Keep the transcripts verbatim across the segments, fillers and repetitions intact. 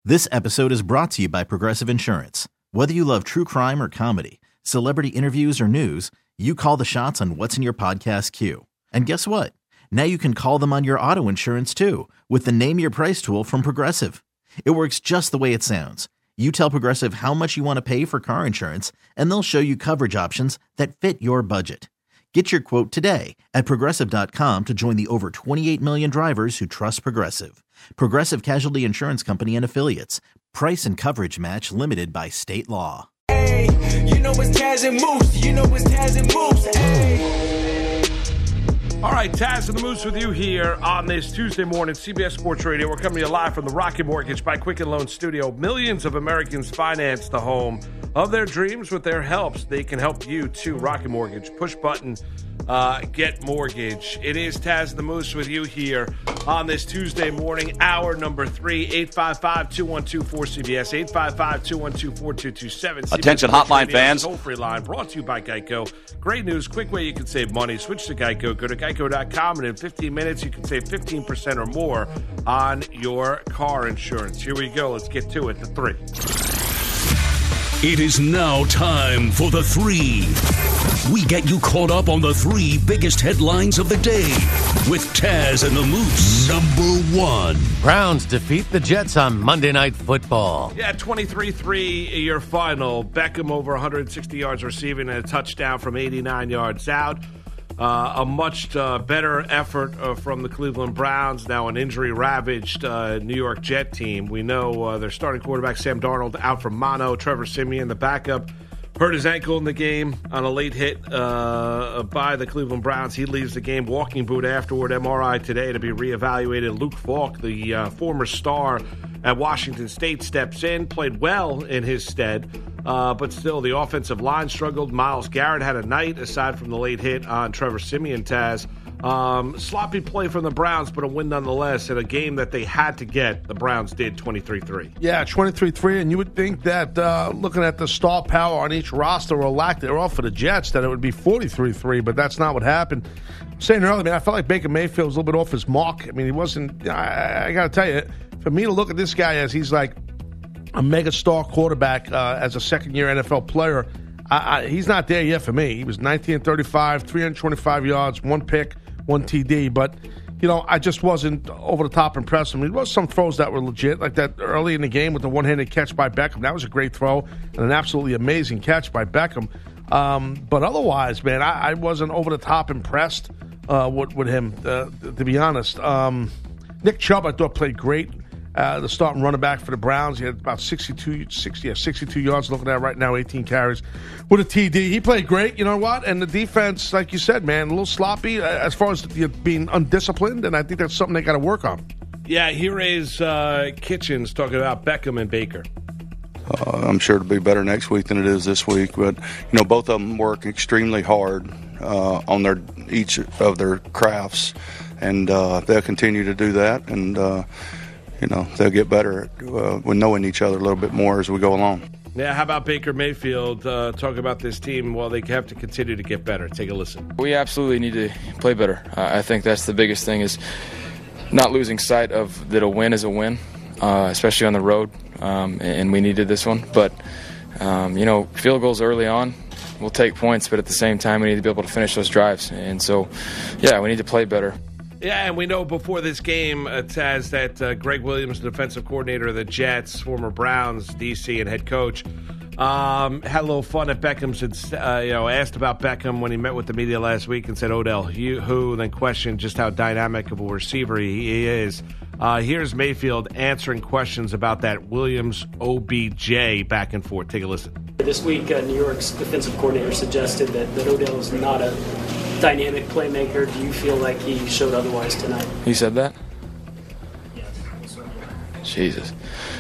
This episode is brought to you by Progressive Insurance. Whether you love true crime or comedy, celebrity interviews or news, you call the shots on what's in your podcast queue. And guess what? Now you can call them on your auto insurance too with the Name Your Price tool from Progressive. It works just the way it sounds. You tell Progressive how much you want to pay for car insurance, and they'll show you coverage options that fit your budget. Get your quote today at Progressive dot com to join the over twenty-eight million drivers who trust Progressive. Progressive Casualty Insurance Company and Affiliates. Price and coverage match limited by state law. Hey, you know it's Taz and Moose. You know it's Taz and Moose. Hey. All right, Taz and the Moose with you here on this Tuesday morning, C B S Sports Radio. We're coming to you live from the Rocket Mortgage by Quicken Loan Studio. Millions of Americans finance the home of their dreams with their helps. They can help you too. Rocket Mortgage. Push button, uh, get mortgage. It is Taz and the Moose with you here on this Tuesday morning, hour number three, eight five five, two one two, four C B S, eight five five, two one two, four two two seven. Attention hotline fans. Toll-free line brought to you by Geico. Great news, quick way you can save money. Switch to Geico. Go to geico dot com, and in fifteen minutes, you can save fifteen percent or more on your car insurance. Here we go. Let's get to it. The three. It is now time for the three. We get you caught up on the three biggest headlines of the day with Taz and the Moose. Number one. Browns defeat the Jets on Monday Night Football. Yeah, twenty-three three your final. Beckham over one hundred sixty yards receiving and a touchdown from eighty-nine yards out. Uh, a much uh, better effort uh, from the Cleveland Browns, now an injury-ravaged uh, New York Jet team. We know uh, their starting quarterback, Sam Darnold, out from mono. Trevor Siemian, the backup, hurt his ankle in the game on a late hit uh, by the Cleveland Browns. He leaves the game, walking boot afterward, M R I today to be reevaluated. Luke Falk, the uh, former star at Washington State, steps in, played well in his stead. Uh, but still, the offensive line struggled. Myles Garrett had a night, aside from the late hit on Trevor Siemian, Taz. Um, sloppy play from the Browns, but a win nonetheless in a game that they had to get. The Browns did twenty-three three. Yeah, twenty-three three, and you would think that uh, looking at the star power on each roster or lack thereof for the Jets, that it would be forty-three three, but that's not what happened. I'm saying earlier, man, I felt like Baker Mayfield was a little bit off his mark. I mean, he wasn't, I, I got to tell you, for me to look at this guy as he's like a mega star quarterback uh, as a second-year N F L player, I, I, he's not there yet for me. He was nineteen thirty-five, three hundred twenty-five yards, one pick, one T D. But, you know, I just wasn't over-the-top impressed. I mean, there was some throws that were legit, like that early in the game with the one-handed catch by Beckham. That was a great throw and an absolutely amazing catch by Beckham. Um, but otherwise, man, I, I wasn't over-the-top impressed uh, with, with him, uh, to be honest. Um, Nick Chubb, I thought, played great. Uh, the starting running back for the Browns. He had about sixty-two, sixty, yeah, sixty-two yards looking at right now, eighteen carries with a T D. He played great, you know what? And the defense, like you said, man, a little sloppy uh, as far as the, being undisciplined, and I think that's something they got to work on. Yeah, here is uh, Kitchens talking about Beckham and Baker. Uh, I'm sure it'll be better next week than it is this week, but you know, both of them work extremely hard uh, on their each of their crafts, and uh, they'll continue to do that, and uh, you know, they'll get better uh, with knowing each other a little bit more as we go along. Yeah, how about Baker Mayfield uh, talk about this team? Well, they have to continue to get better. Take a listen. We absolutely need to play better. Uh, I think that's the biggest thing, is not losing sight of that a win is a win, uh, especially on the road, um, and we needed this one. But, um, you know, field goals early on, we'll take points, but at the same time, we need to be able to finish those drives. And so, yeah, we need to play better. Yeah, and we know before this game, uh, Taz, that uh, Greg Williams, the defensive coordinator of the Jets, former Browns D C and head coach, um, had a little fun at Beckham's. Uh, you know, asked about Beckham when he met with the media last week and said, Odell, you, who? Then questioned just how dynamic of a receiver he is. Uh, here's Mayfield answering questions about that Williams O B J back and forth. Take a listen. This week, uh, New York's defensive coordinator suggested that, that Odell is not a dynamic playmaker. Do you feel like he showed otherwise tonight? He said that? Yes. Jesus.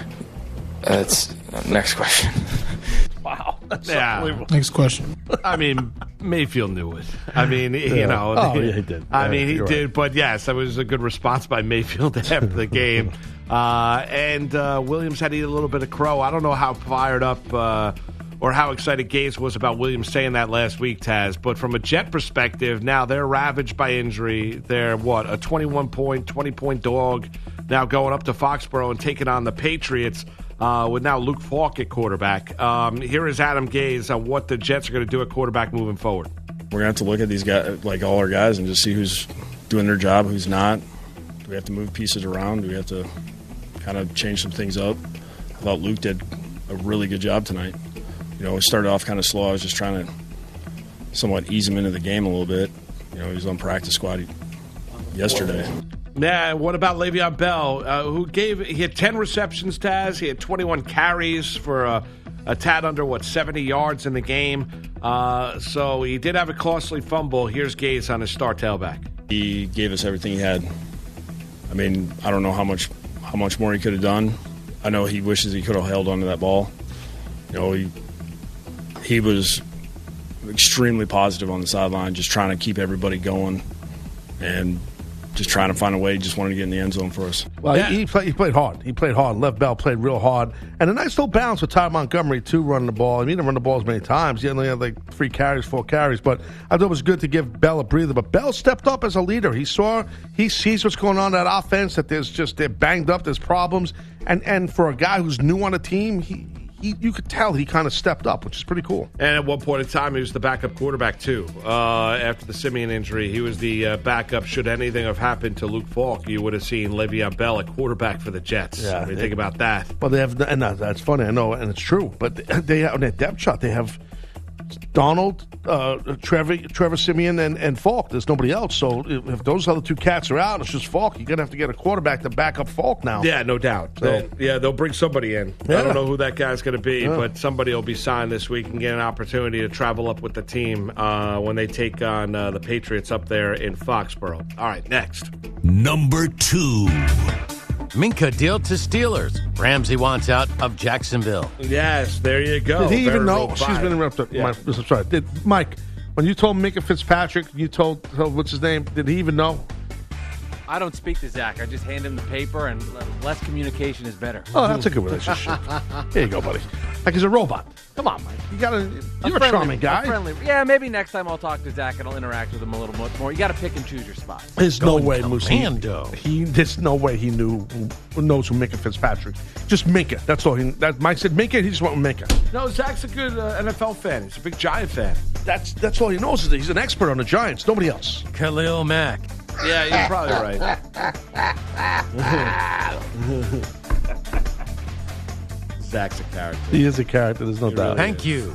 That's uh, next question. Wow. That's yeah. Next question. I mean, Mayfield knew it. I mean, you yeah. know. Oh, yeah, he did. I yeah, mean, he did. Right. But, yes, that was a good response by Mayfield after the game. Uh, and uh, Williams had to eat a little bit of crow. I don't know how fired up uh, or how excited Gaze was about Williams saying that last week, Taz. But from a Jet perspective, now they're ravaged by injury. They're, what, a twenty-one point, twenty-point dog now going up to Foxborough and taking on the Patriots uh, with now Luke Falk at quarterback. Um, here is Adam Gaze on what the Jets are going to do at quarterback moving forward. We're going to have to look at these guys, like all our guys, and just see who's doing their job, who's not. Do we have to move pieces around? Do we have to kind of change some things up? I thought Luke did a really good job tonight. You know, it started off kind of slow. I was just trying to somewhat ease him into the game a little bit. You know, he was on practice squad yesterday. Yeah, what about Le'Veon Bell, uh, who gave he had ten receptions, Taz. He had twenty-one carries for a, a tad under, what, seventy yards in the game. Uh, so he did have a costly fumble. Here's Gaze on his star tailback. He gave us everything he had. I mean, I don't know how much how much more he could have done. I know he wishes he could have held onto that ball. You know, he he was extremely positive on the sideline, just trying to keep everybody going and just trying to find a way. He just wanted to get in the end zone for us. Well, yeah. he, he, play, he played hard. He played hard. Lev Bell played real hard. And a nice little balance with Ty Montgomery, too, running the ball. I mean, he didn't run the ball as many times. He only had like three carries, four carries. But I thought it was good to give Bell a breather. But Bell stepped up as a leader. He saw, he sees what's going on in that offense, that there's just, they're banged up, there's problems. And and for a guy who's new on the team, he, he you could tell he kind of stepped up, which is pretty cool. And at one point in time, he was the backup quarterback, too. Uh, after the Simeon injury, he was the uh, backup. Should anything have happened to Luke Falk, you would have seen Le'Veon Bell at quarterback for the Jets. Yeah, I mean, they, think about that. Well, they have, and that's funny, I know, and it's true. But they on their depth chart, they have Donald, uh, Trevor, Trevor Simeon, and, and Falk. There's nobody else. So if, if those other two cats are out, it's just Falk. You're going to have to get a quarterback to back up Falk now. Yeah, no doubt. So, They- yeah, they'll bring somebody in. Yeah. I don't know who that guy's going to be, Yeah. but somebody will be signed this week and get an opportunity to travel up with the team uh, when they take on uh, the Patriots up there in Foxborough. All right, next. Number two. Minka deal to Steelers. Ramsey wants out of Jacksonville. Yes, there you go. Did he Very even know? robust. She's been interrupted. Yeah. My, I'm sorry. Did Mike, when you told Minka Fitzpatrick, you told, told what's his name? Did he even know? I don't speak to Zach. I just hand him the paper, and less communication is better. Oh, that's a good relationship. Here you go, buddy. Like he's a robot. Come on, Mike. You gotta. You're a, friendly- charming guy. a friendly- yeah, maybe next time I'll talk to Zach and I'll interact with him a little bit more. You got to pick and choose your spots. There's no Going way, Moose. He, commando. he, there's no way he knew who knows who Minka Fitzpatrick. Just Minka. That's all. He. That Mike said Minka. He just went with Minka. No, Zach's a good uh, N F L fan. He's a big Giant fan. That's that's all he knows. Is that he's an expert on the Giants. Nobody else. Khalil Mack. Yeah, you're probably right. Zach's a character. He is a character. There's no doubt. Thank you.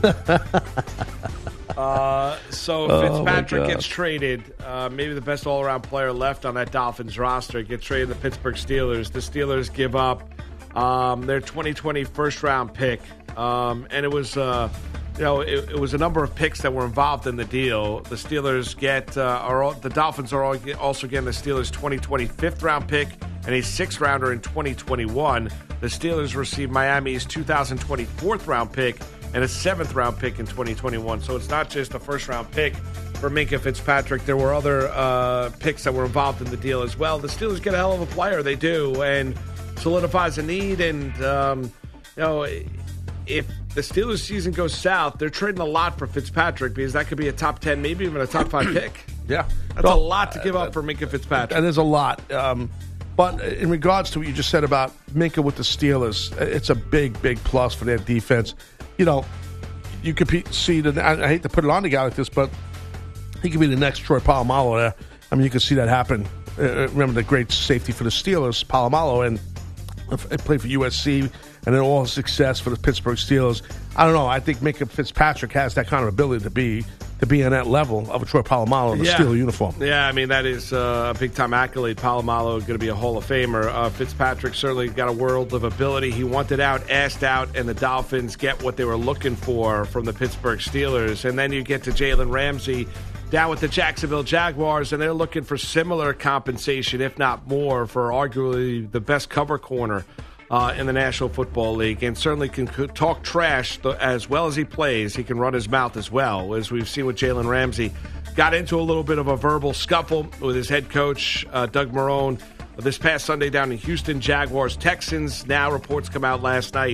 Uh, so Oh, Fitzpatrick my God. gets traded. Uh, maybe the best all-around player left on that Dolphins roster gets traded to the Pittsburgh Steelers. The Steelers give up um, their twenty twenty first-round pick, um, and it was, uh, you know, it, it was a number of picks that were involved in the deal. The Steelers get, uh, are all, the Dolphins are all, also getting the Steelers' twenty twenty fifth-round pick and a sixth-rounder in twenty twenty-one. The Steelers received Miami's two thousand twenty fourth-round pick and a seventh-round pick in twenty twenty-one. So it's not just a first-round pick for Minka Fitzpatrick. There were other uh, picks that were involved in the deal as well. The Steelers get a hell of a player. They do, and solidifies a need. And, um, you know, if the Steelers season goes south, they're trading a lot for Fitzpatrick because that could be a top ten, maybe even a top five pick. Yeah. That's a lot to give up for Minka Fitzpatrick. That is a lot. Um, but in regards to what you just said about Minka with the Steelers, it's a big, big plus for their defense. You know, you could be, see the. I, I hate to put it on the guy like this, but he could be the next Troy Polamalu there. I mean, you could see that happen. Uh, remember the great safety for the Steelers, Polamalu, and I played for U S C, and then all success for the Pittsburgh Steelers. I don't know. I think Minka Fitzpatrick has that kind of ability to be to be on that level of a Troy Polamalu in a Yeah. Steeler uniform. Yeah, I mean, that is uh, a big-time accolade. Polamalu going to be a Hall of Famer. Uh, Fitzpatrick certainly got a world of ability. He wanted out, asked out, and the Dolphins get what they were looking for from the Pittsburgh Steelers. And then you get to Jalen Ramsey down with the Jacksonville Jaguars, and they're looking for similar compensation, if not more, for arguably the best cover corner Uh, in the National Football League, and certainly can c- talk trash th- as well as he plays. He can run his mouth as well, as we've seen with Jalen Ramsey. Got into a little bit of a verbal scuffle with his head coach, uh, Doug Marrone, this past Sunday down in Houston. Jaguars, Texans. Now reports come out last night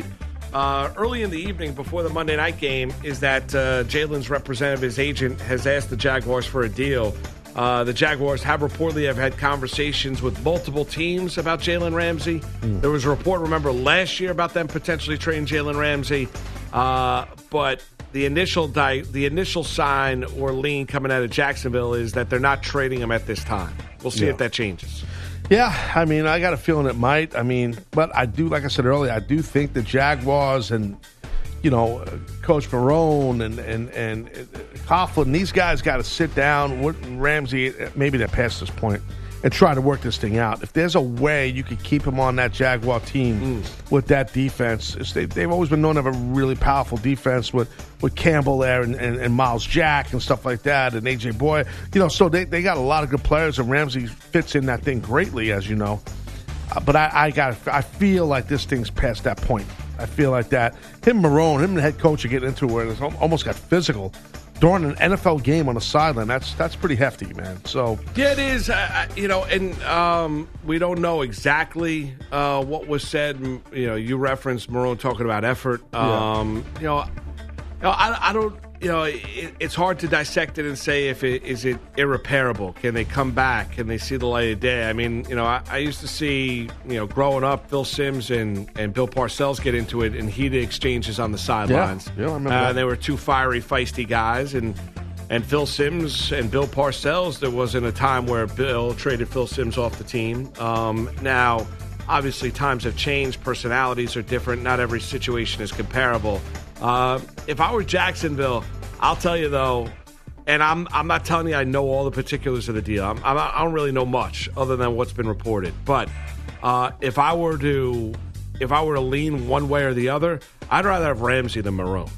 uh, early in the evening before the Monday night game is that uh, Jalen's representative, his agent, has asked the Jaguars for a deal. Uh, the Jaguars have reportedly have had conversations with multiple teams about Jalen Ramsey. Mm. There was a report, remember, last year about them potentially trading Jalen Ramsey. Uh, but the initial di- the initial sign or lean coming out of Jacksonville is that they're not trading him at this time. We'll see Yeah. if that changes. Yeah, I mean, I got a feeling it might. I mean, but I do, like I said earlier, I do think the Jaguars and, you know, Coach Marone and and and Coughlin, these guys got to sit down. What Ramsey, maybe they're past this point, and try to work this thing out. If there's a way you could keep him on that Jaguar team mm. with that defense, it's, they, they've always been known to have a really powerful defense with, with Campbell there and, and, and Miles Jack and stuff like that, and A J Boyd. You know, so they, they got a lot of good players, and Ramsey fits in that thing greatly, as you know. Uh, but I, I got I feel like this thing's past that point. I feel like that. Him, Marone, him and the head coach are getting into it where it's almost got physical during an N F L game on the sideline. That's that's pretty hefty, man. So yeah, it is. Uh, you know, and um, we don't know exactly uh, what was said. You know, you referenced Marone talking about effort. Um, yeah. You know, you know I, I don't. You know, it, it's hard to dissect it and say if it is it irreparable. Can they come back? Can they see the light of day? I mean, you know, I, I used to see, you know, growing up, Phil Simms and, and Bill Parcells get into it in heated exchanges on the sidelines. Yeah, yeah I remember uh, that. They were two fiery, feisty guys, and and Phil Simms and Bill Parcells. There wasn't a time where Bill traded Phil Simms off the team. Um, now, obviously, times have changed. Personalities are different. Not every situation is comparable. Uh, if I were Jacksonville, I'll tell you though, and I'm I'm not telling you I know all the particulars of the deal. I'm, I'm, I don't really know much other than what's been reported. But uh, if I were to if I were to lean one way or the other, I'd rather have Ramsey than Marone.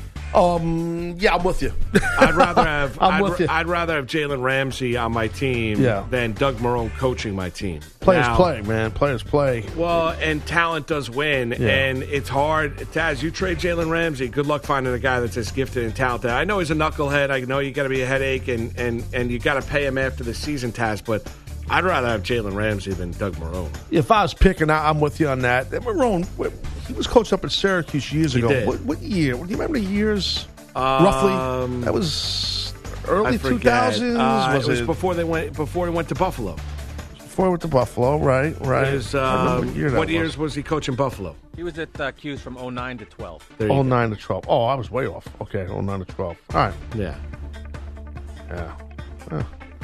Um. Yeah, I'm with you. I'd rather have. I'm I'd, with you. I'd rather have Jalen Ramsey on my team Yeah. than Doug Marone coaching my team. Players Now, play, man. Players play. Well, and talent does win, Yeah. and it's hard. Taz, you trade Jalen Ramsey. Good luck finding a guy that's as gifted and talented. I know he's a knucklehead. I know you got to be a headache, and and and you got to pay him after the season, Taz. But I'd rather have Jalen Ramsey than Doug Marone. If I was picking, I- I'm with you on that. That Marone, he was coached up at Syracuse years He ago. did. What, what year? Do you remember the years? Um, roughly, that was early I forget. two thousands. Uh, was it was it before they went before he went to Buffalo. before he went to Buffalo? Right, right. It was, I remember uh, what year that what was. years was he coaching Buffalo? He was at uh, Q's from oh nine to twelve. There you Oh go. nine to twelve. Oh, I was way off. Okay, oh nine to twelve. All right. Yeah. Yeah. Yeah.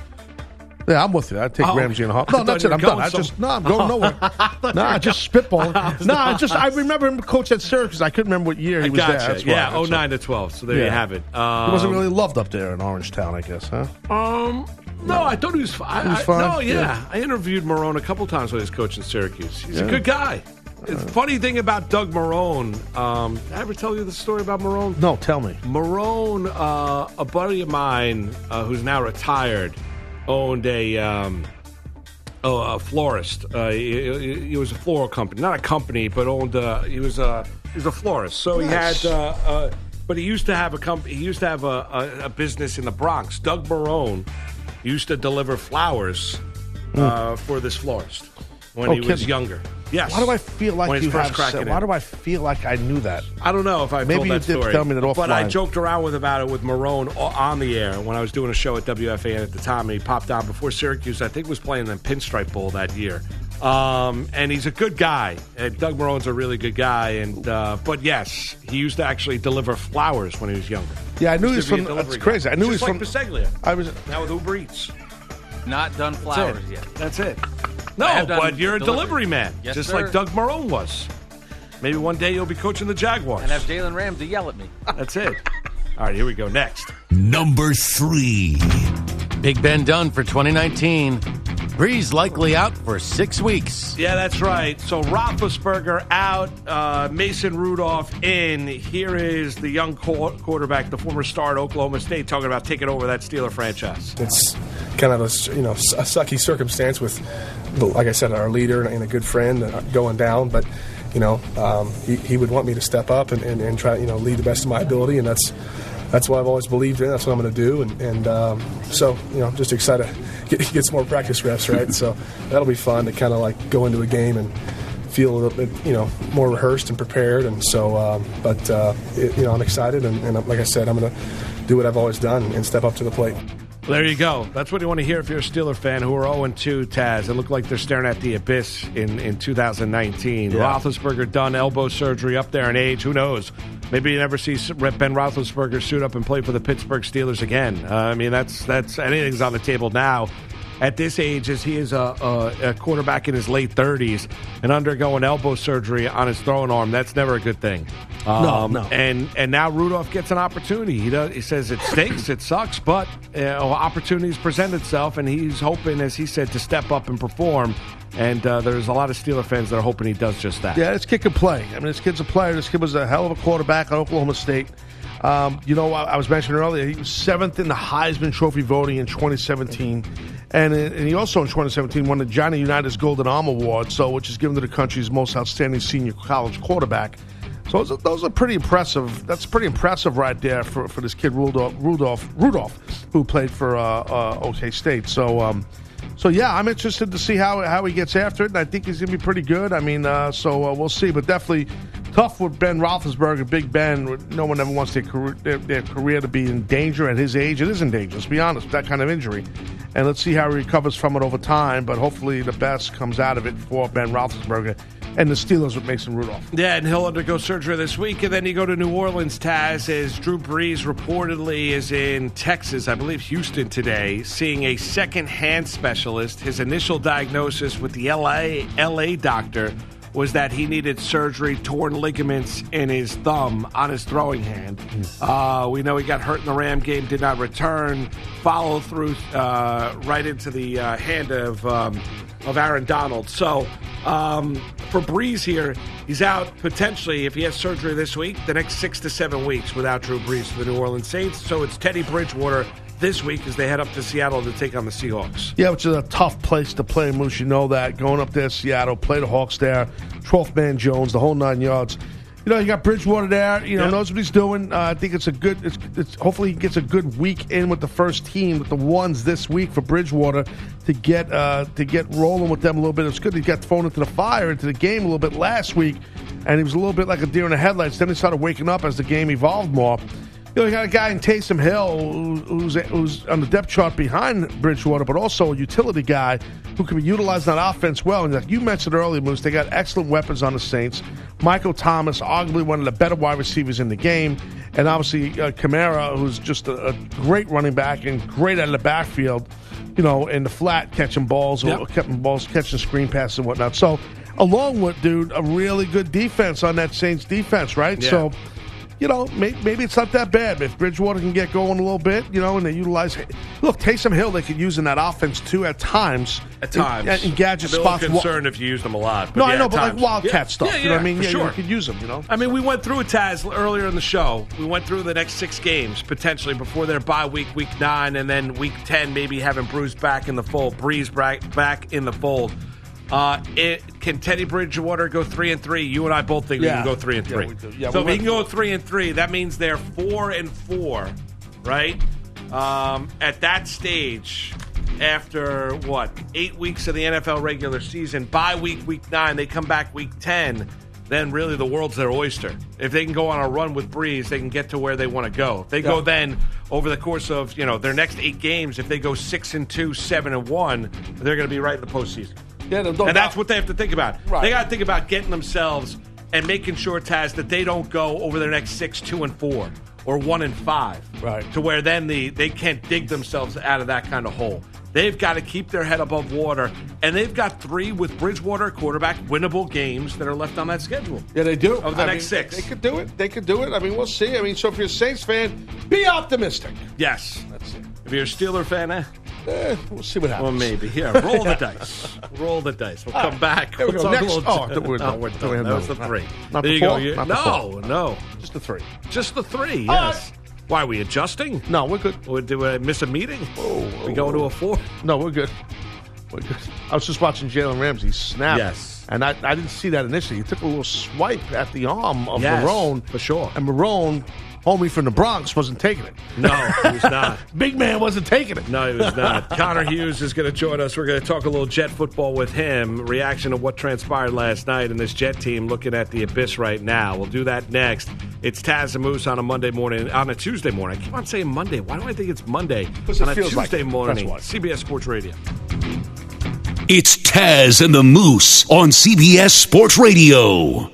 Yeah, I'm with you. I'd take Oh, Ramsey in a I half. No, thought that's you it. were I'm done. going I some- just no, I'm going nowhere. no, I just spitballing. No, I just I remember him coach at Syracuse. I couldn't remember what year he I was gotcha. there. That's why. yeah, That's oh all. nine to twelve. So there you Yeah. have it. Um, He wasn't really loved up there in Orangetown, I guess, huh? Um, no, I thought he was fine. He was I- fine? No, yeah. Yeah. I interviewed Marone a couple times when he was coaching Syracuse. He's a Yeah. good guy. The funny thing about Doug Marone, um, did I ever tell you the story about Marone? No, tell me. Marone, uh, a buddy of mine uh, who's now retired, owned a um, oh, a florist. Uh, he, he- he was a floral company, not a company, but owned. Uh, he was a he was a florist. So Nice. he had, uh, uh, but he used to have a company. He used to have a, a, a business in the Bronx. Doug Marone used to deliver flowers uh, for this florist when Oh, he was kidding. younger. Yes. Why do I feel like When you he's first have cracking said, in. Why do I feel like I knew that? I don't know if I Maybe told you that did story. tell me that But I offline. joked around with about it with Marone o- on the air when I was doing a show at W F A N at the time. And he popped on before Syracuse. I think was playing the Pinstripe Bowl that year. Um, and he's a good guy. And Doug Marone's a really good guy. And uh, but yes, he used to actually deliver flowers when he was younger. Yeah, I knew he Used was to be from. a That's delivery crazy. guy. I knew he was Just from. like Biseglia. I was. Now with Uber Eats. Not done That's flowers it. yet. That's it. I No, have done but you're a delivery. delivery man, Yes, just sir. like Doug Marone was. Maybe one day you'll be coaching the Jaguars. And have Jalen Ramsey yell at me. That's it. All right, here we go. Next. Number three. Big Ben done for twenty nineteen. Breeze likely out for six weeks. Yeah, that's right. So Roethlisberger out, uh, Mason Rudolph in. Here is the young qu- quarterback, the former star at Oklahoma State, talking about taking over that Steeler franchise. It's kind of a you know a sucky circumstance with, like I said, our leader and a good friend going down. But you know, um, he, he would want me to step up and, and, and try you know lead the best of my ability, and that's that's what I've always believed in. That's what I'm going to do, and, and um, so you know, I'm just excited to get, get some more practice reps, right? So that'll be fun to kind of like go into a game and feel a little bit, you know, more rehearsed and prepared. And so, um, but uh, it, you know, I'm excited, and, and like I said, I'm going to do what I've always done and step up to the plate. There you go. That's what you want to hear if you're a Steeler fan who are oh and two, Taz. It looked like they're staring at the abyss in, in two thousand nineteen. Yeah. Roethlisberger done elbow surgery, up there in age. Who knows? Maybe you never see Ben Roethlisberger suit up and play for the Pittsburgh Steelers again. Uh, I mean, that's that's anything's on the table now. At this age, as he is a, a, a quarterback in his late thirties and undergoing elbow surgery on his throwing arm, that's never a good thing. Um, no, no. And and now Rudolph gets an opportunity. He does, he says it stinks, it sucks, but uh, opportunities present itself, and he's hoping, as he said, to step up and perform. And uh, there's a lot of Steeler fans that are hoping he does just that. Yeah, this kid can play. I mean, this kid's a player. This kid was a hell of a quarterback at Oklahoma State. Um, you know, I, I was mentioning earlier, he was seventh in the Heisman Trophy voting in twenty seventeen. And, and he also in twenty seventeen won the Johnny Unitas Golden Arm Award, so which is given to the country's most outstanding senior college quarterback. So those are, those are pretty impressive. That's pretty impressive right there for, for this kid Rudolph, Rudolph, Rudolph who played for uh, uh, OK State. So, um, so yeah, I'm interested to see how how he gets after it, and I think he's going to be pretty good. I mean, uh, so uh, we'll see, but definitely tough with Ben Roethlisberger, Big Ben. No one ever wants their career, their, their career to be in danger at his age. It is in danger, let's be honest, with that kind of injury. And let's see how he recovers from it over time, but hopefully the best comes out of it for Ben Roethlisberger and the Steelers with Mason Rudolph. Yeah, and he'll undergo surgery this week, and then you go to New Orleans, Taz, as Drew Brees reportedly is in Texas, I believe Houston today, seeing a second hand specialist. His initial diagnosis with the L A L A doctor was that he needed surgery, torn ligaments in his thumb on his throwing hand. Uh, we know he got hurt in the Ram game, did not return, follow through uh, right into the uh, hand of um, of Aaron Donald. So um, for Brees here, he's out potentially, if he has surgery this week, the next six to seven weeks without Drew Brees for the New Orleans Saints. So it's Teddy Bridgewater this week as they head up to Seattle to take on the Seahawks. Yeah, which is a tough place to play, Moose. You know that. Going up there to Seattle, play the Hawks there, twelfth man Jones, the whole nine yards. You know, you got Bridgewater there, you know, yep. knows what he's doing. Uh, I think it's a good, it's, it's hopefully he gets a good week in with the first team, with the ones this week for Bridgewater to get uh, to get rolling with them a little bit. It's good he got thrown into the fire, into the game a little bit last week, and he was a little bit like a deer in the headlights. Then he started waking up as the game evolved more. You know, you got a guy in Taysom Hill who's who's on the depth chart behind Bridgewater, but also a utility guy who can be utilized on offense well. And like you mentioned earlier, Moose, they got excellent weapons on the Saints. Michael Thomas, arguably one of the better wide receivers in the game. And obviously uh, Kamara, who's just a, a great running back and great out of the backfield, you know, in the flat catching balls, yep. or catching balls, catching screen passes and whatnot. So along with, dude, a really good defense on that Saints defense, right? Yeah. So, you know, maybe, maybe it's not that bad. If Bridgewater can get going a little bit, you know, and they utilize... Look, Taysom Hill, they could use in that offense, too, at times. At times. In, in gadget I'm spots. I'm concerned if you use them a lot. But no, yeah, I know, but times. like Wildcat yeah. stuff. Yeah, yeah, you know what I mean? For Yeah, sure. you could use them, you know? I mean, we went through it, Taz, earlier in the show. We went through the next six games, potentially, before their bye week, week nine, and then week ten, maybe having Bruce back in the fold, Breeze back in the fold. Uh, it, can Teddy Bridgewater go three and three? You and I both think yeah. we can go three and three. Yeah, we do. Yeah, so we if we can go three and three, that means they're four and four, right? Um, at that stage, after what eight weeks of the N F L regular season, bye week, week nine, they come back week ten. Then really the world's their oyster. If they can go on a run with Breeze, they can get to where they want to go. If they yeah. go then over the course of you know their next eight games, if they go six and two, seven and one, they're going to be right in the postseason. Yeah, no, and that's what they have to think about. Right. They got to think about getting themselves and making sure, Taz, that they don't go over their next six, two and four, or one and five, right? To where then the they can't dig themselves out of that kind of hole. They've got to keep their head above water, and they've got three with Bridgewater quarterback winnable games that are left on that schedule. Yeah, they do. Of the I next mean, six. They could do it. They could do it. I mean, we'll see. I mean, so if you're a Saints fan, be optimistic. Yes. That's it. If you're a Steeler fan, eh? Eh, we'll see what happens. Well, maybe. Here, roll the dice. Roll the dice. We'll come back. There we we'll go. Next. Little, Oh, we're no, done. we're done. That was the three. Not there the you four? go. You, Not the no, four. no. Just the three. Just the three, yes. Why, are we adjusting? No, we're good. Or did I miss a meeting? Oh, we going to a four? No, we're good. We're good. I was just watching Jalen Ramsey snap. Yes. And I, I didn't see that initially. He took a little swipe at the arm of yes, Marone. for sure. And Marone homie from the Bronx wasn't taking it. No, he was not. Big man wasn't taking it. No, he was not. Connor Hughes is going to join us. We're going to talk a little Jet football with him, reaction to what transpired last night, and this Jet team looking at the abyss right now. We'll do that next. It's Taz and Moose on a Monday morning, on a Tuesday morning. I keep on saying Monday. Why do I think it's Monday? Because on it a feels like Tuesday it. morning, That's why. C B S Sports Radio. It's Taz and the Moose on C B S Sports Radio.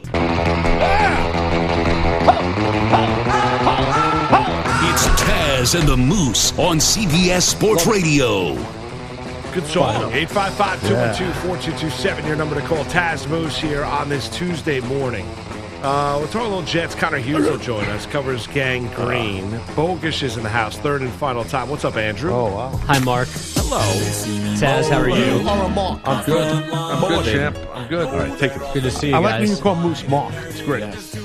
It's Taz and the Moose on C B S Sports Radio. Good song. eight five five, two one two, four two two seven, your number to call. Taz Moose here on this Tuesday morning. Uh, we'll talk a little Jets. Connor Hughes will join us. Covers Gang Green. Bogus is in the house. Third and final time. What's up, Andrew? Oh, wow. Hi, Mark. Hello. Taz, how are you? Mark. I'm good. I'm good, champ. I'm good. All right, take it. Good to see you I like guys. when you call Moose Mark. It's great.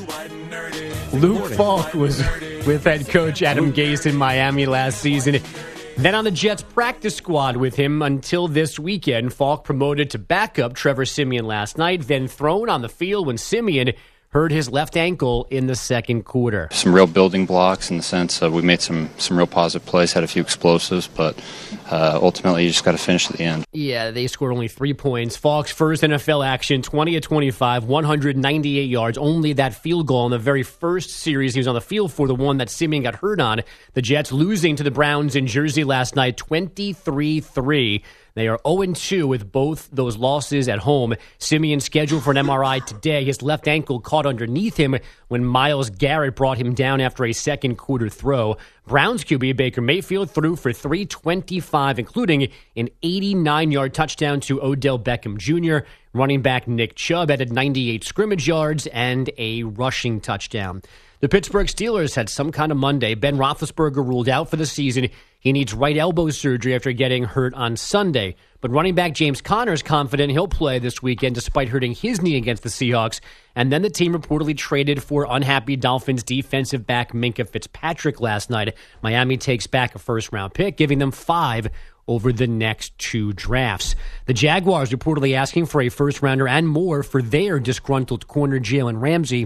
Luke Falk was with head coach Adam Gase in Miami last season. Then on the Jets practice squad with him until this weekend. Falk promoted to backup Trevor Siemian last night, then thrown on the field when Siemian hurt his left ankle in the second quarter. Some real building blocks in the sense of we made some, some real positive plays, had a few explosives, but uh, ultimately you just got to finish at the end. Yeah, they scored only three points. Falk's first N F L action, twenty of twenty-five, one hundred ninety-eight yards, only that field goal in the very first series he was on the field for, the one that Siemian got hurt on. The Jets losing to the Browns in Jersey last night, twenty-three three. They are oh and two with both those losses at home. Siemian scheduled for an M R I today. His left ankle caught underneath him when Myles Garrett brought him down after a second quarter throw. Browns Q B Baker Mayfield threw for three twenty-five, including an eighty-nine-yard touchdown to Odell Beckham Junior Running back Nick Chubb added ninety-eight scrimmage yards and a rushing touchdown. The Pittsburgh Steelers had some kind of Monday. Ben Roethlisberger ruled out for the season. He needs right elbow surgery after getting hurt on Sunday. But running back James Conner is confident he'll play this weekend despite hurting his knee against the Seahawks. And then the team reportedly traded for unhappy Dolphins defensive back Minkah Fitzpatrick last night. Miami takes back a first-round pick, giving them five over the next two drafts. The Jaguars reportedly asking for a first-rounder and more for their disgruntled corner Jalen Ramsey.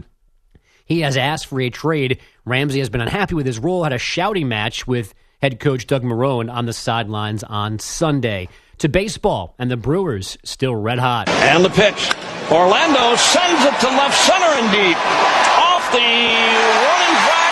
He has asked for a trade. Ramsey has been unhappy with his role, had a shouting match with head coach Doug Marrone on the sidelines on Sunday. To baseball, and the Brewers still red hot. And the pitch. Orlando sends it to left center and deep. Off the running back.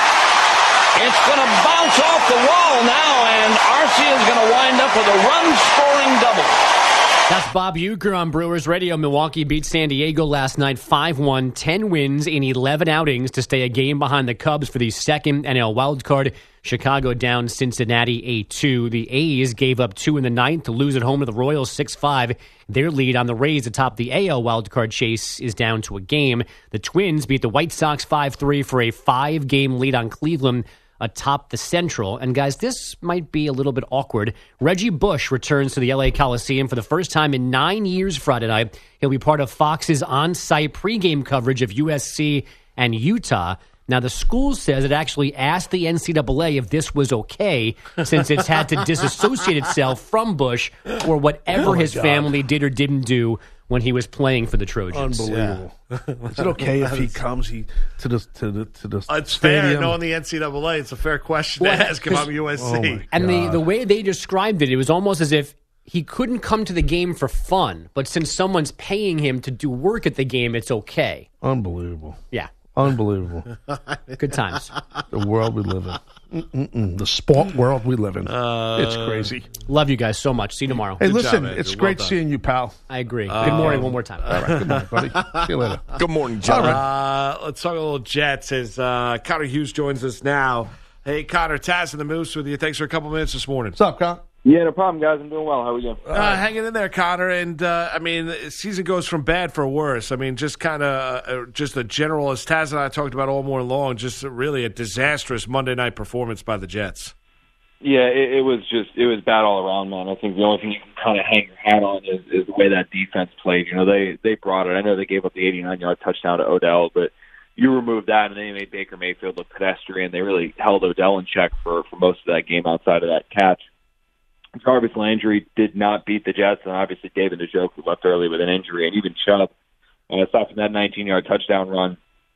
It's going to bounce off the wall now, and Arcia is going to wind up with a run-scoring double. That's Bob Uecker on Brewers Radio. Milwaukee beat San Diego last night five one, ten wins in eleven outings to stay a game behind the Cubs for the second N L wildcard. Chicago down Cincinnati eight two. The A's gave up two in the ninth to lose at home to the Royals six five. Their lead on the Rays atop the A L wildcard chase is down to a game. The Twins beat the White Sox five three for a five-game lead on Cleveland atop the Central. And guys, this might be a little bit awkward. Reggie Bush returns to the L A Coliseum for the first time in nine years Friday night. He'll be part of Fox's on-site pregame coverage of U S C and Utah. Now, the school says it actually asked the N C double A if this was okay, since it's had to disassociate itself from Bush or whatever Oh my his God. family did or didn't do when he was playing for the Trojans. Unbelievable. Is it okay if he comes he to the to the to the It's fair, stadium? knowing the N C double A. It's a fair question Well, to ask him. I'm 'cause- U S C. Oh, my And the, God. the way they described it, it was almost as if he couldn't come to the game for fun, but since someone's paying him to do work at the game, it's okay. Unbelievable. Yeah. Unbelievable. Good times. The world we live in. Mm-mm-mm. The sport world we live in. Uh, it's crazy. Love you guys so much. See you tomorrow. Hey, Good listen, job, Andrew. it's Well great done. seeing you, pal. I agree. Uh, Good morning one more time. All right, good morning, buddy. See you later. Good morning, All gentlemen. right. Uh, let's talk a little Jets as uh, Connor Hughes joins us now. Hey, Connor, Taz and the Moose with you. Thanks for a couple minutes this morning. What's up, Con? Yeah, no problem, guys. I'm doing well. How are you? Uh, hanging in there, Connor. And, uh, I mean, the season goes from bad for worse. I mean, just kind of uh, just a general, as Taz and I talked about all morning long, just really a disastrous Monday night performance by the Jets. Yeah, it, it was just it was bad all around, man. I think the only thing you can kind of hang your hat on is, is the way that defense played. You know, they they brought it. I know they gave up the eighty-nine yard touchdown to Odell, but you remove that and they made Baker Mayfield look pedestrian. They really held Odell in check for for most of that game outside of that catch. Jarvis Landry did not beat the Jets, and obviously David Njoku left early with an injury, and even Chubb, uh, aside from that nineteen yard touchdown run,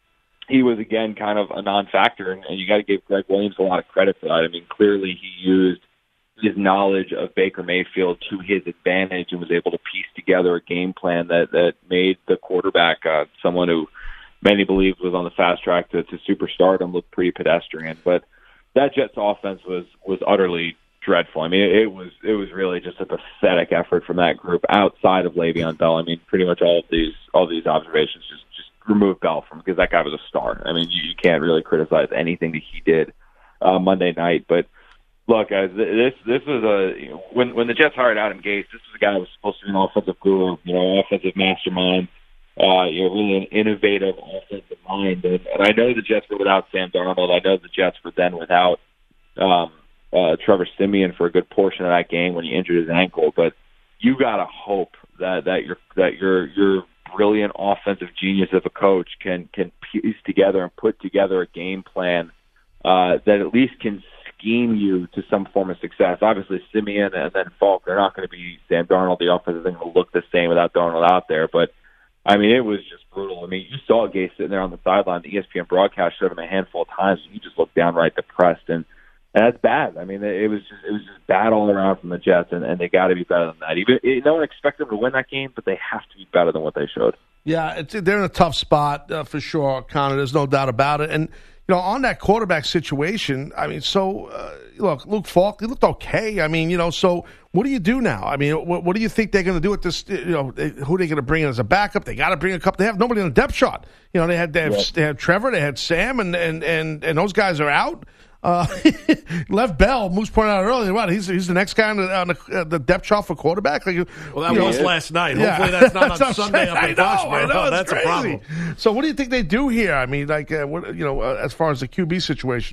he was, again, kind of a non-factor, and, and you got to give Greg Williams a lot of credit for that. I mean, clearly he used his knowledge of Baker Mayfield to his advantage and was able to piece together a game plan that, that made the quarterback uh, someone who many believe was on the fast track to, to superstardom look pretty pedestrian. But that Jets offense was, was utterly dreadful. I mean, it, it was it was really just a pathetic effort from that group outside of Le'Veon Bell. I mean, pretty much all of these all of these observations just, just remove Bell from because that guy was a star. I mean, you, you can't really criticize anything that he did uh, Monday night. But look, guys, this this was a you know, when when the Jets hired Adam Gase, this was a guy who was supposed to be an offensive guru, you know, offensive mastermind, uh, you know, really an innovative offensive mind. And, and I know the Jets were without Sam Darnold. I know the Jets were then without um, uh, Trevor Siemian for a good portion of that game when he injured his ankle. But you gotta hope that that your that your your brilliant offensive genius of a coach can can piece together and put together a game plan uh, that at least can scheme you to some form of success. Obviously, Siemian and then Falk, they're not going to be Sam Darnold. The offense isn't going to look the same without Darnold out there. But, I mean, it was just brutal. I mean, you saw Gase sitting there on the sideline. The E S P N broadcast showed him a handful of times, and he just looked downright depressed. And, and that's bad. I mean, it was just it was just bad all around from the Jets, and, and they got to be better than that. Even no one expected them to win that game, but they have to be better than what they showed. Yeah, it's, they're in a tough spot uh, for sure, Connor. There's no doubt about it. And, you know, on that quarterback situation, I mean, so, uh, look, Luke Falk, he looked okay. I mean, you know, so what do you do now? I mean, what, what do you think they're going to do with this? You know, they, who are they going to bring in as a backup? They got to bring a couple. They have nobody on the depth chart. You know, they had they have, Right. they had Trevor, they had Sam, and and and, and those guys are out. Uh, left Bell, Moose pointed out earlier, what, he's, he's the next guy on the, on the, uh, the depth chart for quarterback? Like, Well, that you was know, last night. yeah. Hopefully that's not That's on what I'm Sunday saying. up I in know, Foxborough. I know, it's That's crazy. a problem. So what do you think they do here? I mean, like, uh, what, you know, uh, as far as the Q B situation?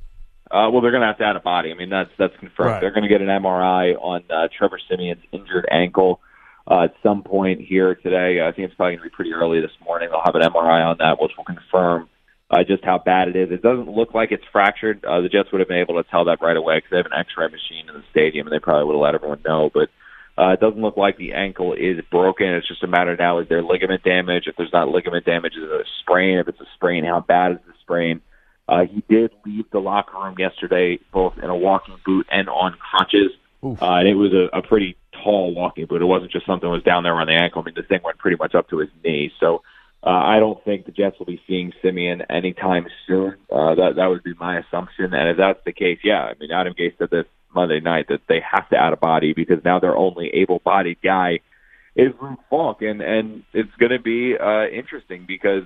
Uh, well, they're going to have to add a body. I mean, that's that's confirmed. Right. They're going to get an M R I on uh, Trevor Siemian's injured ankle uh, at some point here today. I think it's probably going to be pretty early this morning. They'll have an M R I on that, which will confirm uh, just how bad it is. It doesn't look like it's fractured. Uh, the Jets would have been able to tell that right away because they have an X-ray machine in the stadium, and they probably would have let everyone know. But uh, it doesn't look like the ankle is broken. It's just a matter now, is there ligament damage? If there's not ligament damage, is it a sprain? If it's a sprain, how bad is the sprain? Uh, he did leave the locker room yesterday, both in a walking boot and on crutches. Uh, and it was a, a pretty tall walking boot. It wasn't just something that was down there on the ankle. I mean, the thing went pretty much up to his knee. So uh, I don't think the Jets will be seeing Siemian anytime soon. Uh, that that would be my assumption. And if that's the case, yeah, I mean, Adam Gase said this Monday night that they have to add a body because now their only able-bodied guy is Luke Falk. And, and it's going to be uh, interesting because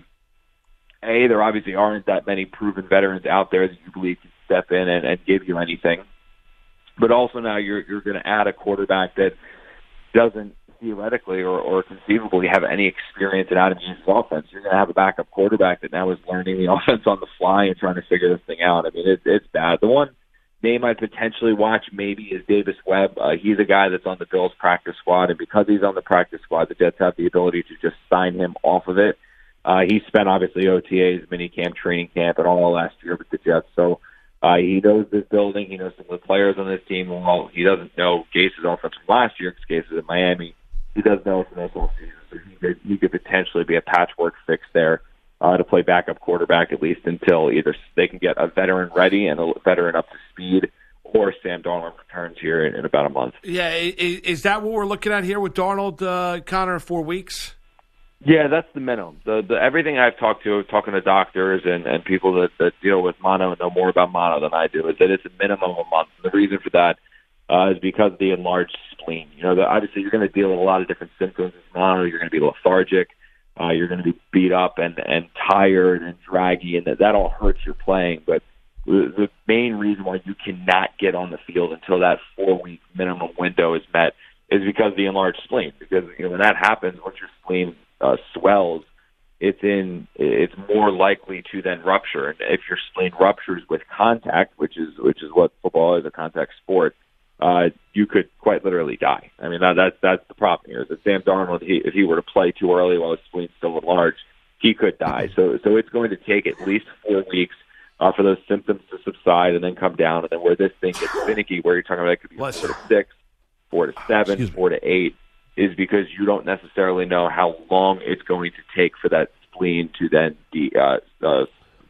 A, there obviously aren't that many proven veterans out there that you believe can step in and, and give you anything. But also now you're you're going to add a quarterback that doesn't theoretically or, or conceivably have any experience in Adam Gase's offense. You're going to have a backup quarterback that now is learning the offense on the fly and trying to figure this thing out. I mean, it, it's bad. The one name I'd potentially watch maybe is Davis Webb. Uh, he's a guy that's on the Bills practice squad, and because he's on the practice squad, the Jets have the ability to just sign him off of it. Uh, he spent, obviously, O T As, minicamp, training camp, and all last year with the Jets. So uh, he knows this building. He knows some of the players on this team. Well, he doesn't know Gase's offense from last year because Gase is in Miami. He does know it from this whole season. So he could, he could potentially be a patchwork fix there uh, to play backup quarterback at least until either they can get a veteran ready and a veteran up to speed, or Sam Darnold returns here in, in about a month. Yeah, is, is that what we're looking at here with Darnold, uh, Connor, four weeks? Yeah, that's the minimum. The, the everything I've talked to, talking to doctors and, and people that, that deal with mono and know more about mono than I do, is that it's a minimum of a month. And the reason for that uh, is because of the enlarged spleen. You know, the, obviously you're going to deal with a lot of different symptoms with mono. You're going to be lethargic. Uh, you're going to be beat up and, and tired and draggy, and that, that all hurts your playing. But the, the main reason why you cannot get on the field until that four-week minimum window is met is because of the enlarged spleen. Because you know, when that happens, once your spleen Uh, swells, it's in. It's more likely to then rupture. And if your spleen ruptures with contact, which is which is what football is, a contact sport, uh, you could quite literally die. I mean, that, that's that's the problem here. Is that Sam Darnold, he, if he were to play too early while his spleen's still enlarged, he could die. So so it's going to take at least four weeks uh, for those symptoms to subside and then come down. And then where this thing gets finicky, where you're talking about, it could be four to six, four to seven, four to eight. Is because you don't necessarily know how long it's going to take for that spleen to then de- uh, uh,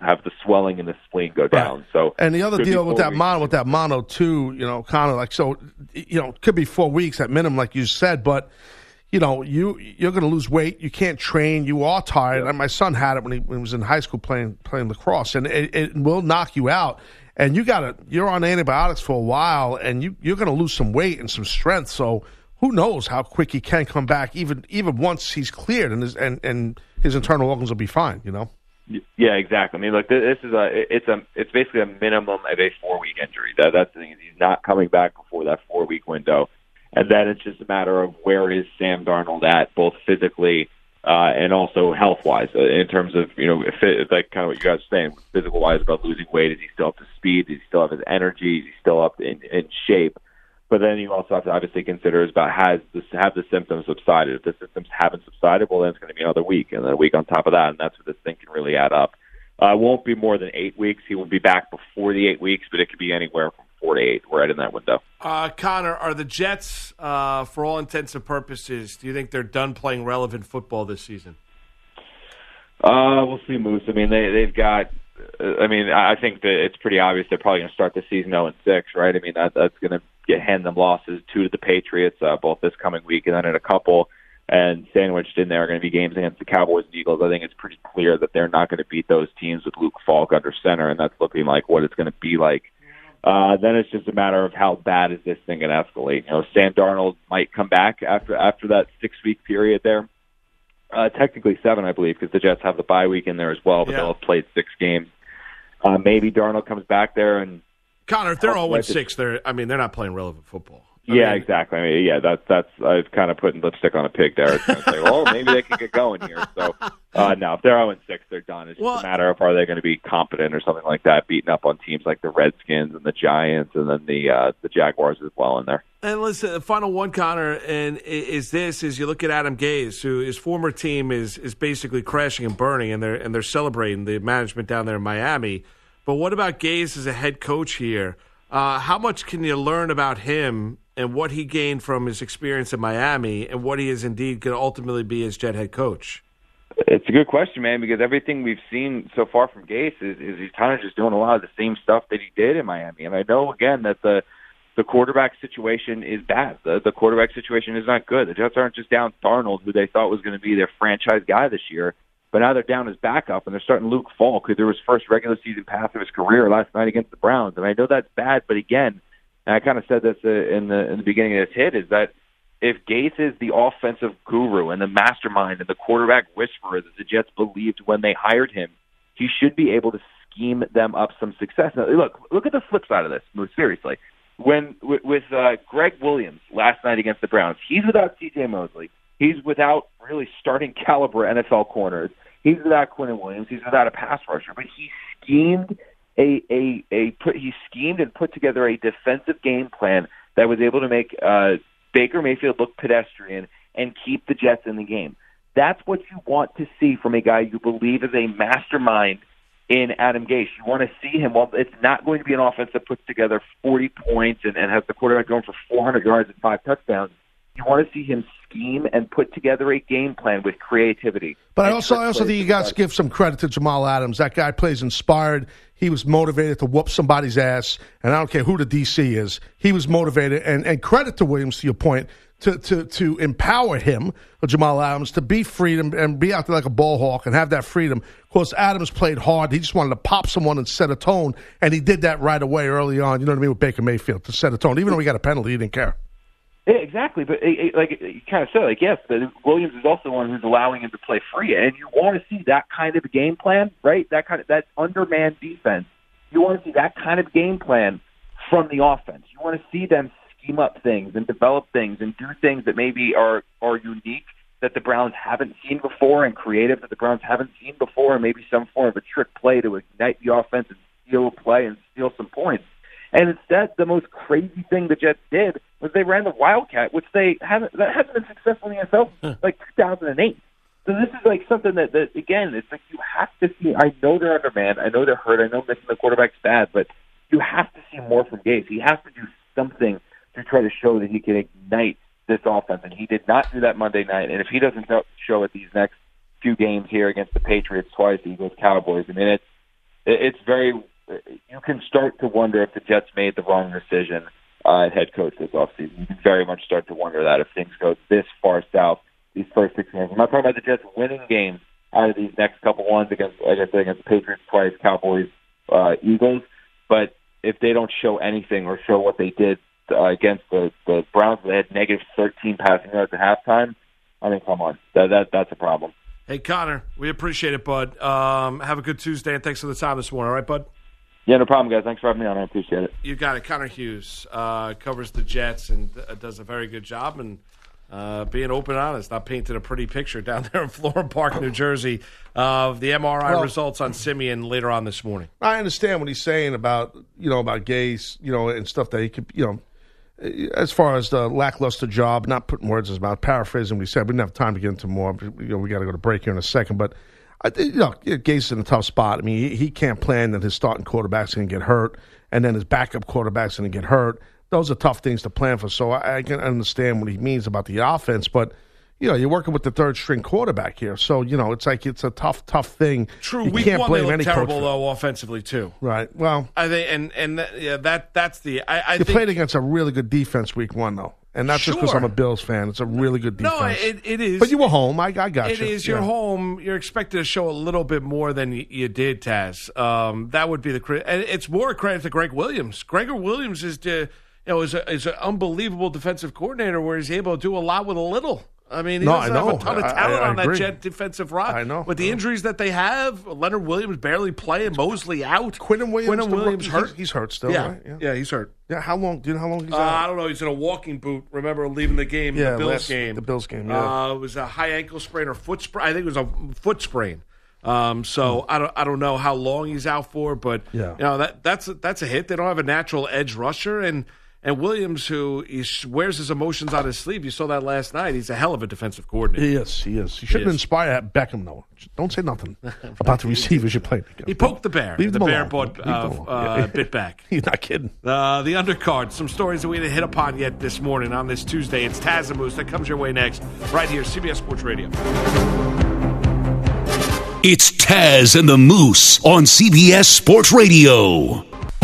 have the swelling in the spleen go down. Right. So, and the other could be deal with four that weeks. mono, with that mono too, you know, kind of like so, you know, could be four weeks at minimum, like you said, but. You know, you you're going to lose weight. You can't train. You are tired. And my son had it when he, when he was in high school playing playing lacrosse, and it, it will knock you out. And you got to you're on antibiotics for a while, and you you're going to lose some weight and some strength. So who knows how quick he can come back, even even once he's cleared, and his and, and his internal organs will be fine. You know. Yeah, exactly. I mean, look, this is a it's a it's basically a minimum of a four week injury. That that's the thing. He's not coming back before that four week window. And then it's just a matter of where is Sam Darnold at, both physically uh, and also health-wise, uh, in terms of, you know, if it, like kind of what you guys are saying, physical-wise about losing weight. Is he still up to speed? Does he still have his energy? Is he still up in, in shape? But then you also have to obviously consider is about has this, have the symptoms subsided. If the symptoms haven't subsided, well, then it's going to be another week, and then a week on top of that, and that's where this thing can really add up. Uh, it won't be more than eight weeks. He will be back before the eight weeks, but it could be anywhere from four to eight, right in that window. Uh, Connor, are the Jets, uh, for all intents and purposes, do you think they're done playing relevant football this season? Uh, we'll see, Moose. I mean, they, they've got. Uh, I mean, I think that it's pretty obvious they're probably going to start the season zero and six, right? I mean, that that's going to get hand them losses, two to the Patriots, uh, both this coming week, and then in a couple. And sandwiched in there are going to be games against the Cowboys and Eagles. I think it's pretty clear that they're not going to beat those teams with Luke Falk under center, and that's looking like what it's going to be like. Uh, then it's just a matter of how bad is this thing going to escalate. You know, Sam Darnold might come back after after that six-week period there. Uh, technically seven, I believe, because the Jets have the bye week in there as well, but Yeah. they'll have played six games. Uh, maybe Darnold comes back there and Connor, if they're zero and six, they're I mean, they're not playing relevant football. I yeah, mean, exactly. I mean, yeah, that's that's. I've kind of putting lipstick on a pig there. It's going to say, well, maybe they can get going here. So, uh, no, if they're zero and six, they're done. It's just Well- a matter of are they going to be competent or something like that, beating up on teams like the Redskins and the Giants and then the uh, the Jaguars as well in there. And listen, the final one, Connor, and i- is this: is you look at Adam Gase, who his former team is is basically crashing and burning, and they're and they're celebrating the management down there in Miami. But what about Gase as a head coach here? Uh, how much can you learn about him and what he gained from his experience in Miami, and what he is indeed going to ultimately be as Jet head coach? It's a good question, man, because everything we've seen so far from Gase is, is he's kind of just doing a lot of the same stuff that he did in Miami. And I know, again, that the the quarterback situation is bad. The, the quarterback situation is not good. The Jets aren't just down Darnold, who they thought was going to be their franchise guy this year, but now they're down his backup, and they're starting Luke Falk, who threw his first regular season pass of his career last night against the Browns. And I know that's bad, but again, and I kind of said this uh, in the in the beginning of this hit, is that if Gase is the offensive guru and the mastermind and the quarterback whisperer that the Jets believed when they hired him, he should be able to scheme them up some success. Now, look, look at the flip side of this, Moose, seriously. When with, with uh, Greg Williams last night against the Browns, he's without C J Mosley. He's without really starting caliber N F L corners. He's without Quinnen Williams. He's without a pass rusher. But he schemed a a a put he schemed and put together a defensive game plan that was able to make uh, Baker Mayfield look pedestrian and keep the Jets in the game. That's what you want to see from a guy you believe is a mastermind in Adam Gase. You want to see him. Well, it's not going to be an offense that puts together forty points and, and has the quarterback going for four hundred yards and five touchdowns. You want to see him scheme and put together a game plan with creativity. But I also, I also think you got to give some credit to Jamal Adams. That guy plays inspired. He was motivated to whoop somebody's ass, and I don't care who the D C is. He was motivated, and, and credit to Williams, to your point, to to to empower him, Jamal Adams, to be freedom and be out there like a ball hawk and have that freedom. Of course, Adams played hard. He just wanted to pop someone and set a tone, and he did that right away early on. You know what I mean, with Baker Mayfield, to set a tone. Even though he got a penalty, he didn't care. Yeah, exactly, but it, it, like you kind of said, like yes, but Williams is also the one who's allowing him to play free, and you want to see that kind of game plan, right? That kind of that undermanned defense. You want to see that kind of game plan from the offense. You want to see them scheme up things and develop things and do things that maybe are are unique that the Browns haven't seen before and creative that the Browns haven't seen before, and maybe some form of a trick play to ignite the offense and steal a play and steal some points. And instead, the most crazy thing the Jets did was they ran the Wildcat, which they haven't that hasn't been successful in the N F L since like two thousand eight. So this is like something that, that, again, it's like you have to see. I know they're undermanned. I know they're hurt. I know missing the quarterback's bad, but you have to see more from Gase. He has to do something to try to show that he can ignite this offense, and he did not do that Monday night. And if he doesn't show it these next few games here against the Patriots twice, Eagles, Cowboys, I mean, it's it, it's very. You can start to wonder if the Jets made the wrong decision uh, at head coach this offseason. You can very much start to wonder that if things go this far south these first six games. I'm not talking about the Jets winning games out of these next couple ones against, like I said, against the Patriots twice, Cowboys, uh, Eagles. But if they don't show anything or show what they did uh, against the, the Browns, they had negative thirteen passing yards at halftime. I mean, come on, that that that's a problem. Hey, Connor, we appreciate it, bud. Um, have a good Tuesday, and thanks for the time this morning. All right, bud? Yeah, no problem, guys. Thanks for having me on. I appreciate it. You got it. Connor Hughes uh, covers the Jets and uh, does a very good job. And uh, being open and honest, not painting a pretty picture down there in Florham Park, New Jersey, of the M R I well, results on Simeon later on this morning. I understand what he's saying about, you know, about Gase, you know, and stuff that he could, you know, as far as the lackluster job, not putting words in his mouth, paraphrasing what he said. We didn't have time to get into more. You know, we got to go to break here in a second. But, I think, you know, Gase is in a tough spot. I mean, he, he can't plan that his starting quarterback's going to get hurt and then his backup quarterback's going to get hurt. Those are tough things to plan for. So I, I can understand what he means about the offense. But, you know, you're working with the third-string quarterback here. So, you know, it's like it's a tough, tough thing. True. You Week can't one, blame they looked any terrible, coach though, offensively, too. Right. Well, I think, and and that, yeah, that that's the. I, I you think, played against a really good defense week one, though, and that's just because Sure. I'm a Bills fan. It's a really good defense. No, it, it is. But you were home. I, I got It you. is. You're Yeah. home. You're expected to show a little bit more than you, you did, Taz. Um, that would be the credit. And it's more credit to Greg Williams. Gregor Williams is the, you know, is, a, is an unbelievable defensive coordinator where he's able to do a lot with a little. I mean, he No, doesn't I have know. a ton of I- talent I on that agree. Jet defensive roster. I know. With the injuries that they have, Leonard Williams barely playing, Mosley out. Quinton Williams, Quinton the Williams rookie, hurt. He's, he's hurt still, yeah. right? Yeah. yeah, he's hurt. Yeah, how long? Do you know how long he's Uh, out? I don't know. He's in a walking boot. Remember leaving the game, Yeah, the Bills last- game. the Bills game, yeah. Uh, it was a high ankle sprain or foot sprain. I think it was a foot sprain. Um, so I don't I don't know how long he's out for, but Yeah. you know that that's a, that's a hit. They don't have a natural edge rusher, and and Williams, who he wears his emotions on his sleeve. You saw that last night. He's a hell of a defensive coordinator. He is. He is. He shouldn't is. inspire Beckham, though. Don't say nothing about the receivers you played against. He poked the bear. Leave the them bear alone. bought Leave uh, them alone. uh, Yeah. bit back. He's not kidding. Uh, the undercard, some stories that we didn't hit upon yet this morning on this Tuesday. It's Taz and Moose that comes your way next, right here, C B S Sports Radio. It's Taz and the Moose on C B S Sports Radio.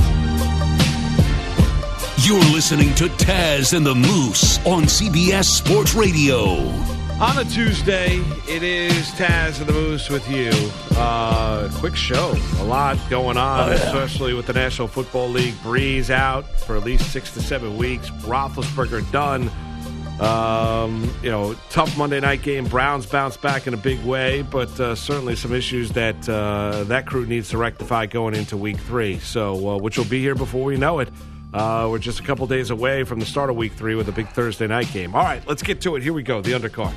You're listening to Taz and the Moose on C B S Sports Radio. On a Tuesday, it is Taz and the Moose with you. Uh, quick show. A lot going on, Oh, yeah. especially with the National Football League. Breeze out for at least six to seven weeks. Roethlisberger done. Um, you know, tough Monday night game. Browns bounce back in a big way, but uh, certainly some issues that uh, that crew needs to rectify going into week three. So, uh, which will be here before we know it. Uh, we're just a couple days away from the start of week three with a big Thursday night game. All right, let's get to it. Here we go, the undercard.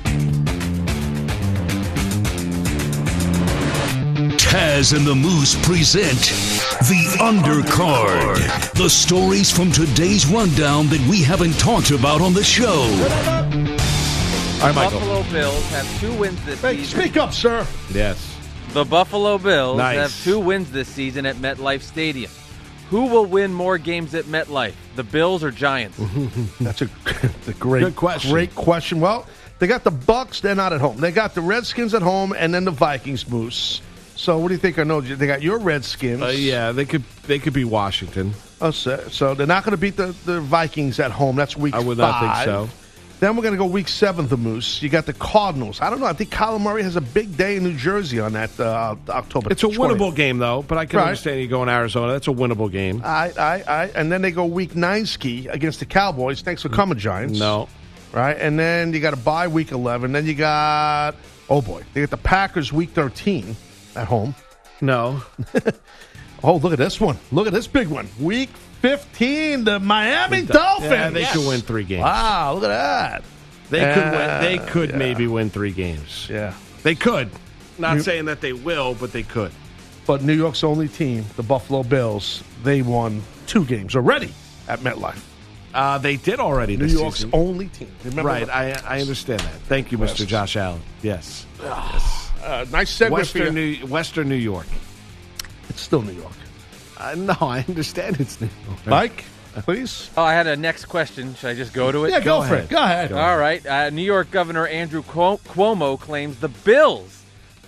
Taz and the Moose present the Undercard. The stories from today's rundown that we haven't talked about on the show. All right, Michael. Buffalo Bills have two wins this Hey, season. speak up, sir. Yes. The Buffalo Bills Nice. have two wins this season at MetLife Stadium. Who will win more games at MetLife, the Bills or Giants? That's a, a great Good question. Great question. Well, they got the Bucks. They're not at home. They got the Redskins at home, and then the Vikings, Moose. So, what do you think? I know they got your Redskins. Uh, yeah, they could they could be Washington. Oh, so, so they're not going to beat the, the Vikings at home. That's week I would five. not think so. Then we're going to go week seven, the Moose. You got the Cardinals. I don't know. I think Kyler Murray has a big day in New Jersey on that uh, October It's a twentieth. winnable game, though, but I can Right. understand you going Arizona. That's a winnable game. I, I, I, and then they go week nine ski against the Cowboys. Thanks for coming, Giants. No. Right? And then you got a bye week eleven. Then you got, oh boy, they got the Packers week thirteen at home. No. Oh, look at this one. Look at this big one. Week fifteen, the Miami Dolphins. Yeah, they could win three games. Wow, look at that. They could win. Uh, They could yeah. maybe win three games. Yeah. They could. Not You- saying that they will, but they could. But New York's only team, the Buffalo Bills, they won two games already at MetLife. Uh, they did already New this York's season. only team. Remember Right, that? I I understand that. Thank you, Mister West. Josh Allen. Yes. Uh, nice segue for Western you. New, Western New York. It's still New York. Uh, no, I understand it's New York. Mike, please. Oh, I had a next question. Should I just go to it? Yeah, go, Go for ahead. it. Go ahead. Go All right. Uh, New York Governor Andrew Cuo- Cuomo claims the Bills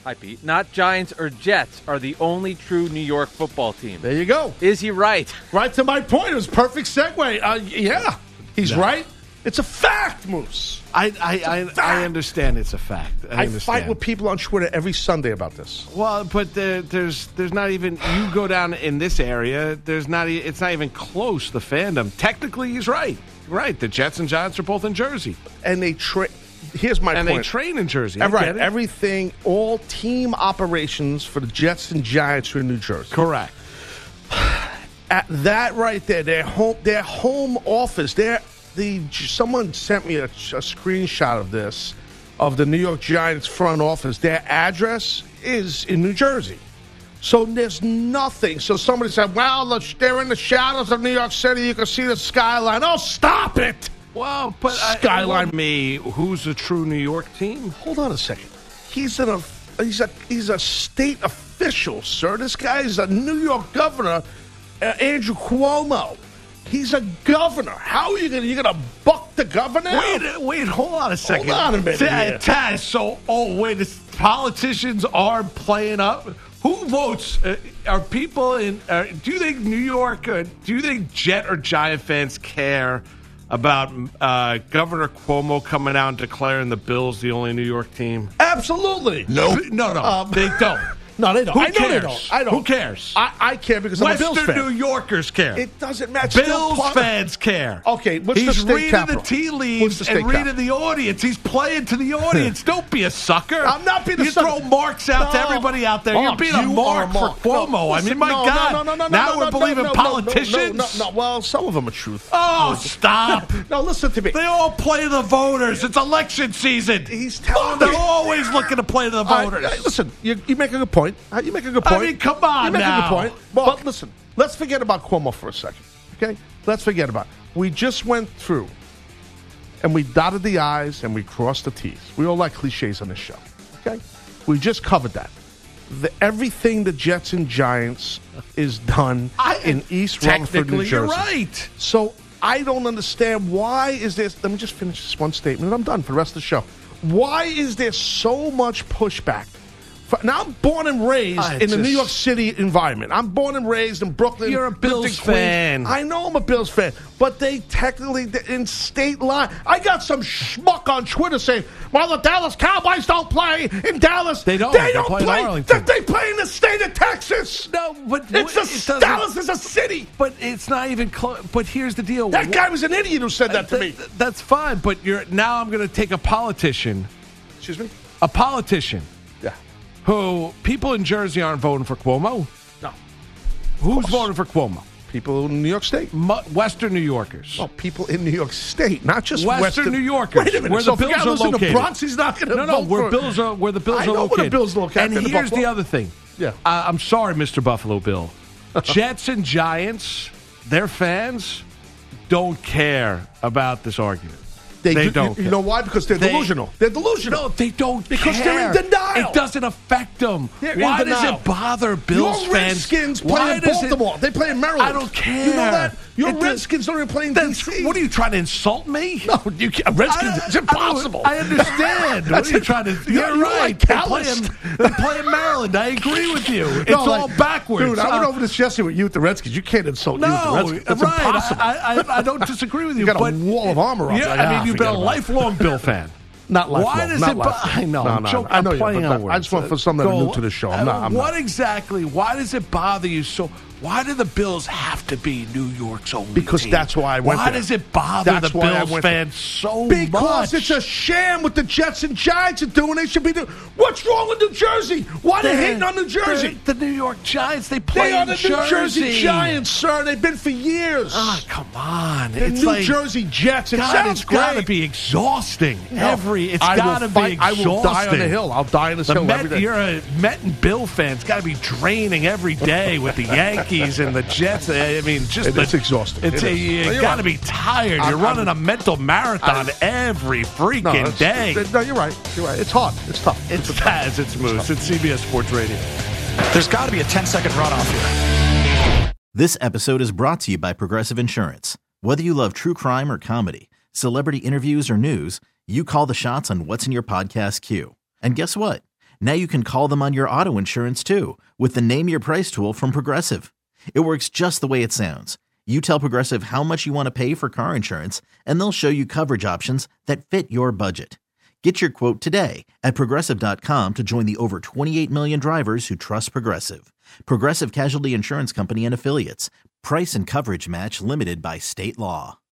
Hi, Pete. Not Giants or Jets are the only true New York football team. There you go. Is he right? Right to my point. It was a perfect segue. Uh, yeah, he's No. right. It's a fact, Moose. I I, I, I understand it's a fact. I, I understand. fight with people on Twitter every Sunday about this. Well, but there, there's there's not even you go down in this area. There's not e- it's not even close. The fandom. Technically, he's right. Right. The Jets and Giants are both in Jersey, and they train. Here's my and point. they train in Jersey. I right. get it. Everything, all team operations for the Jets and Giants are in New Jersey. Correct. At that right there, their home, their home office. Their the someone sent me a, a screenshot of this of the New York Giants front office. Their address is in New Jersey. So there's nothing. So somebody said, well, they're in the shadows of New York City. You can see the skyline. Oh, stop it. Well, but Skyline. I, me, who's a true New York team? Hold on a second. He's in a he's a he's a state official, sir. This guy is a New York governor, uh, Andrew Cuomo. He's a governor. How are you gonna you gonna buck the governor? Wait, wait, hold on a second. Hold on a minute. Taz, here. Taz, so, oh, wait, this, politicians are playing up? Who votes? Uh, are people in, uh, do you think New York, uh, do you think Jet or Giant fans care about uh, Governor Cuomo coming out and declaring the Bills the only New York team? Absolutely. No. No, no, Um, they don't. No, they don't. Who I know cares? they don't. I don't. Who cares? I, I care because I'm a Bills Western fan. New Yorkers care. It doesn't matter. Bills Still- fans care. Okay, what's He's the state reading capital? the tea What's leaves the state and reading capital? the audience. He's playing to the audience. Don't be a sucker. I'm not being a you sucker. throw marks out to No. everybody out there. You're Mark, being a you mark are for Mark. Cuomo. No, I listen, mean, my no, God. No, no, no, no, now no, we're no, believing no, no, politicians. No, no, no, well, some of them are truth. Oh, stop. No, listen to me. They all play to the voters. It's election season. He's telling They're me. always looking to play to the I- voters. I- listen, you, you make a good point. Uh, You make a good point. I mean, come on You make now. a good point. But listen, let's forget about Cuomo for a second. Okay? Let's forget about it. We just went through and we dotted the I's and we crossed the T's. We all like cliches on this show. Okay? We just covered that. The, everything the Jets and Giants is done I- in East Rutherford, New Technically, Jersey. you're right. So I don't understand why is there. Let me just finish this one statement and I'm done for the rest of the show. Why is there so much pushback? For, now I'm born and raised I in the just- New York City environment. I'm born and raised in Brooklyn. You're a lived Bills in Queens. fan. I know I'm a Bills fan, but they technically in state line. I got some schmuck on Twitter saying, "Well, the Dallas Cowboys don't play in Dallas. They don't. They They don't play in play. Arlington. They, they play in the state of Texas. No, but It's it a doesn't- Dallas is a city. But it's not even close. But here's the deal. That guy was an idiot who said that to me. Th- th- That's fine, but you're now I'm going to take a politician, Excuse me. a politician Yeah. who people in Jersey aren't voting for Cuomo. No. Who's voting for Cuomo? People in New York State. Mu- Western New Yorkers. Well, people in New York State, not just Western, Western New Yorkers. Wait a minute. Where so the if Bills guy are lives in the located. Bronx, he's not going to No, no, vote where for Bills are, where the Bills I are know where the located. Bills are located. And In here's Buffalo. the other thing. Yeah. Uh, I'm sorry, Mister Buffalo Bill. Jets and Giants, their fans don't care about this argument. They, do- don't. You, care. you know why? Because they're They- delusional. They're delusional. No, they don't Because care. they're in denial. It doesn't affect them. They're in Why does denial. it bother Bills Your fans? Redskins play Why in does it- Baltimore. They play in Maryland. I don't care. You know that? Your It does- Redskins don't even play in D That's- C. What are you trying to insult me? No, you can't. Redskins. I- it's I- impossible. I, understand. what That's are you it. trying to? You're- You're, you're right. like They play, calloused. in, they play in Maryland. I agree with you. It's No, all like- backwards. Dude, I went Uh, over this yesterday with you with the Redskins. You can't insult you with the No, Redskins. That's right. impossible. I, I, I don't disagree with you. You got a but wall of armor up. Yeah, Like, I ah, mean, you've been forget a about it. lifelong Bill fan. Not lifelong. Why does not it? bo- lifelong. I know. No, I'm no, joking. I know I'm you, playing but on that- words. I just want for something Go- new to the show. I'm not. I'm what not. exactly? Why does it bother you so? Why do the Bills have to be New York's only Because team? that's why I went Why there. does it bother That's the why I Bills went fans so Because much? it's a sham what the Jets and Giants are doing. They should be doing. What's wrong with New Jersey? Why are they hating on New Jersey? The, the New York Giants. They play They are in the Jersey. New Jersey Giants, sir. They've been for years. Ah, come on. The it's New like, Jersey Jets. It God, sounds it's got to great. be exhausting. No, Every it's I will got to be fight- exhausting. I will die on the hill. I'll die on this the hill Met, every day. You're a Met and Bill fan. It's got to be draining every day with the Yankees and the Jets. I mean, just It- the, it's exhausting. It's It a, is. you No, you're got to right. be tired. I- You're I'm- running a mental marathon I- every freaking No, it's- day. it- no, you're right. You're right. It's hard. It's tough. It's Taz. It's Moose. It's C B S Sports Radio. There's got to be a ten-second runoff here. This episode is brought to you by Progressive Insurance. Whether you love true crime or comedy, celebrity interviews or news, you call the shots on what's in your podcast queue. And guess what? Now you can call them on your auto insurance too with the Name Your Price tool from Progressive. It works just the way it sounds. You tell Progressive how much you want to pay for car insurance, and they'll show you coverage options that fit your budget. Get your quote today at Progressive dot com to join the over twenty-eight million drivers who trust Progressive. Progressive Casualty Insurance Company and Affiliates. Price and coverage match limited by state law.